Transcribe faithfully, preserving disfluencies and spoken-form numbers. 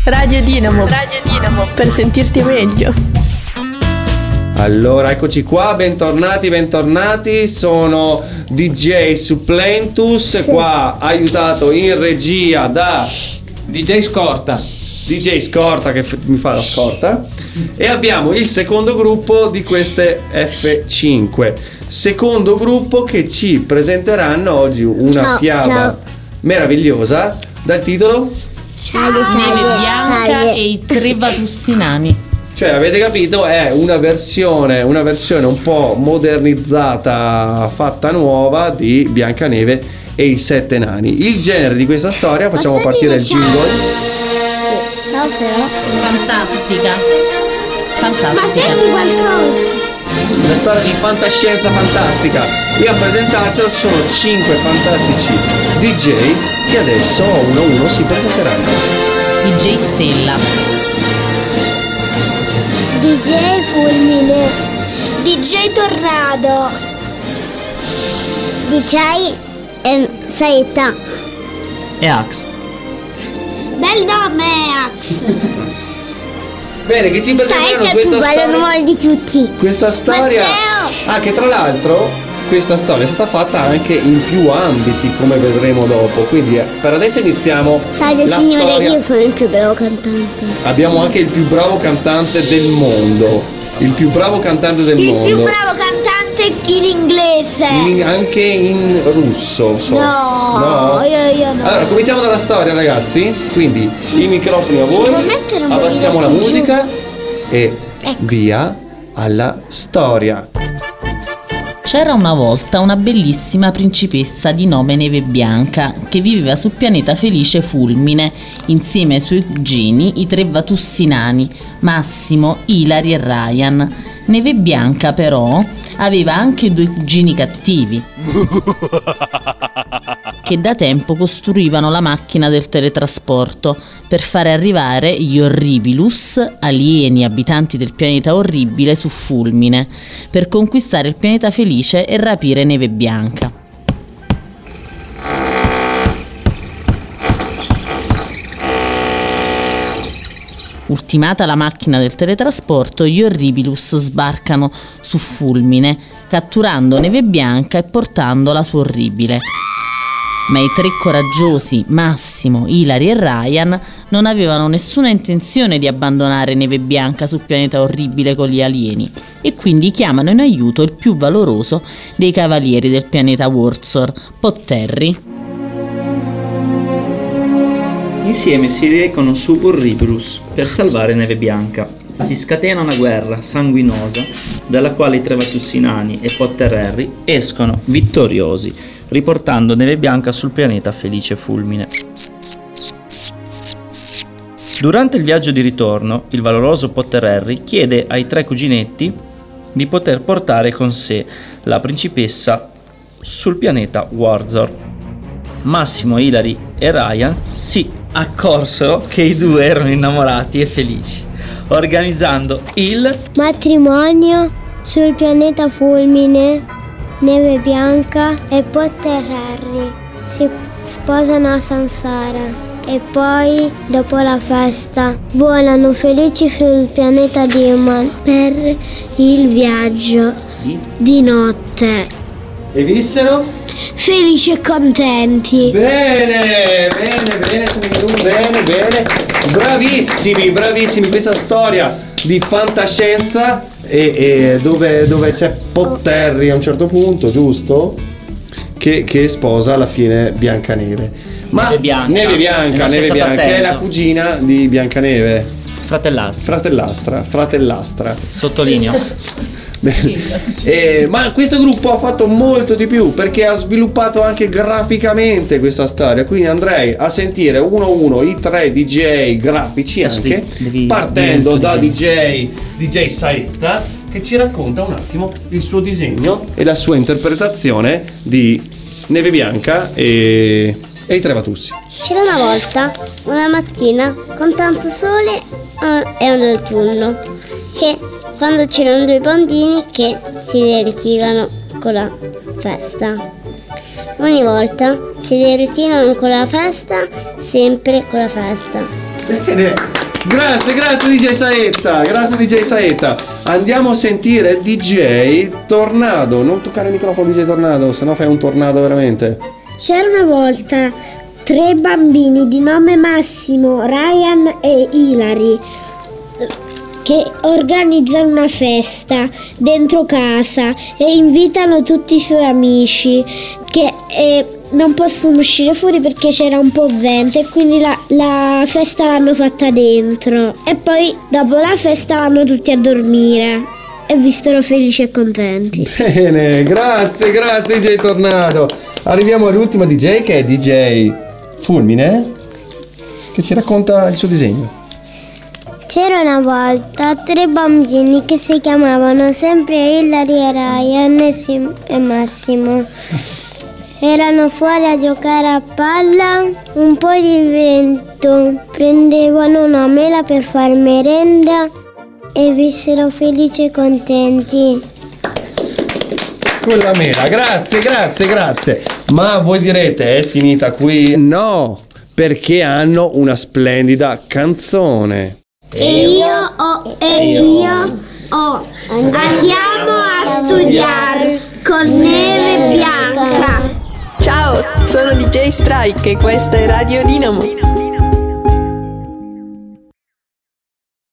Radio Dinamo. Radio Dinamo. Per sentirti meglio. Allora, eccoci qua, bentornati, bentornati. Sono D J Supplentus, sì. Qua aiutato in regia da D J Scorta. D J Scorta che f- mi fa la scorta. E abbiamo il secondo gruppo di queste F cinque. Secondo gruppo che ci presenteranno oggi una ciao, fiaba ciao. meravigliosa dal titolo Salve, salve, Neve Bianca salve. E i tre Vatussinani. Cioè, avete capito, è una versione, una versione un po' modernizzata, fatta nuova di Biancaneve e i sette nani. Il genere di questa storia, facciamo Posso partire dire il jingle. Sì, ciao però. Fantastica. Ma Fantastica. senti qualcosa? Una storia di fantascienza fantastica. E a presentarcelo sono cinque fantastici D J che adesso uno a uno si presenteranno. D J Stella. D J Fulmine. D J Torrado. D J ehm, Saetta. E Ax. Bel nome, Ax. Bene, che ci presenteranno Saetta è più questa bello storia. nome di tutti. Questa storia. Matteo! Ah, che tra l'altro questa storia è stata fatta anche in più ambiti, come vedremo dopo. Quindi eh, per adesso iniziamo. Salve la signore, storia. io sono il più bravo cantante. Abbiamo anche il più bravo cantante del mondo. Il più bravo cantante del Il mondo. più bravo cantante in inglese. In- anche in russo, so. No, io- io no. Allora, cominciamo dalla storia, ragazzi. Quindi i microfoni a voi. può mettere un Abbassiamo la pochino più musica e Ecco. via alla storia. C'era una volta una bellissima principessa di nome Neve Bianca che viveva sul pianeta felice Fulmine insieme ai suoi cugini, i tre Vatussinani, Massimo, Ilari e Ryan. Neve Bianca però aveva anche due cugini cattivi che da tempo costruivano la macchina del teletrasporto per fare arrivare gli Orribilus, alieni abitanti del pianeta orribile, su Fulmine, per conquistare il pianeta felice e rapire Neve Bianca. Ultimata la macchina del teletrasporto, gli Orribilus sbarcano su Fulmine, catturando Neve Bianca e portandola su Orribile. Ma i tre coraggiosi, Massimo, Ilari e Ryan, non avevano nessuna intenzione di abbandonare Neve Bianca sul pianeta orribile con gli alieni e quindi chiamano in aiuto il più valoroso dei cavalieri del pianeta Wurzor, Potterri. Insieme si recano su Orribilus per salvare Neve Bianca. Si scatena una guerra sanguinosa dalla quale i tre Vatussinani e Potterri escono vittoriosi, riportando Neve Bianca sul pianeta felice Fulmine. Durante il viaggio di ritorno, il valoroso Potterri chiede ai tre cuginetti di poter portare con sé la principessa sul pianeta Wurzor. Massimo, Ilari e Ryan si accorsero che i due erano innamorati e felici, organizzando il matrimonio sul pianeta Fulmine. Neve Bianca e Potterri si sposano a Sansara e poi, dopo la festa, volano felici sul pianeta Diman per il viaggio di, di notte. E vissero? Felici e contenti. Bene, bene, bene, bene, bene. Bravissimi, bravissimi. Questa storia di fantascienza e, e dove, dove c'è Potterri a un certo punto, giusto? Che, che sposa alla fine Biancaneve. Ma Neve Bianca, Neve Bianca, Neve Bianca che è la cugina di Biancaneve. Fratellastra. Fratellastra, fratellastra. Sottolineo. Eh, ma questo gruppo ha fatto molto di più perché ha sviluppato anche graficamente questa storia, quindi andrei a sentire uno a uno i tre D J grafici anche, devi, partendo devi da D J D J Saetta che ci racconta un attimo il suo disegno e la sua interpretazione di Neve Bianca e, e i tre Vatussi. C'era una volta, una mattina, con tanto sole eh, e un autunno, che quando c'erano due bambini che si divertivano con la festa. Ogni volta si divertivano con la festa, sempre con la festa. Bene, Grazie, grazie D J Saetta, grazie D J Saetta. Andiamo a sentire D J Tornado. Non toccare il microfono D J Tornado, sennò fai un tornado veramente. C'era una volta tre bambini di nome Massimo, Ryan e Hilary che organizzano una festa dentro casa e invitano tutti i suoi amici che eh, non possono uscire fuori perché c'era un po' vento e quindi la, la festa l'hanno fatta dentro e poi dopo la festa vanno tutti a dormire e vissero felici e contenti. Bene, grazie, grazie D J Tornado. Arriviamo all'ultima D J che è D J Fulmine che ci racconta il suo disegno. C'era una volta tre bambini che si chiamavano sempre Hilary e Ryan e, Sim- e Massimo. Erano fuori a giocare a palla, un po' di vento, prendevano una mela per far merenda e vissero felici e contenti. Con la mela, grazie, grazie, grazie. Ma voi direte, è finita qui? No, perché hanno una splendida canzone. E io ho, e io ho. Andiamo a studiare con neve bianca. Ciao, sono D J Strike e questa è Radio Dinamo.